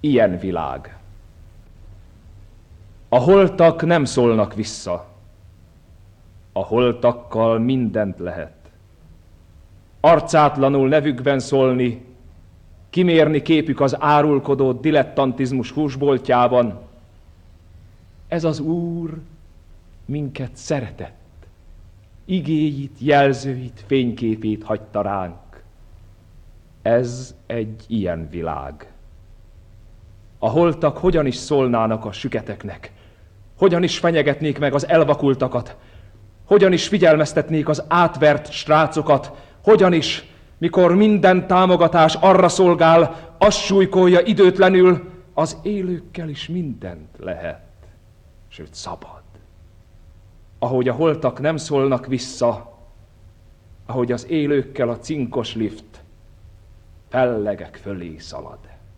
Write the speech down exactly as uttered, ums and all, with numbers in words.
ilyen világ. A holtak nem szólnak vissza. A holtakkal mindent lehet. Arcátlanul nevükben szólni, kimérni képük az árulkodó dilettantizmus húsboltjában. Ez az Úr minket szeretett. Igéit, jelzőit, fényképét hagyta ránk. Ez egy ilyen világ. A holtak hogyan is szólnának a süketeknek? Hogyan is fenyegetnék meg az elvakultakat? Hogyan is figyelmeztetnék az átvert srácokat? Hogyan is, mikor minden támogatás arra szolgál, azt súlykolja időtlenül, az élőkkel is mindent lehet, sőt szabad. Ahogy a holtak nem szólnak vissza, ahogy az élőkkel a cinkos lift fellegek fölé szalad.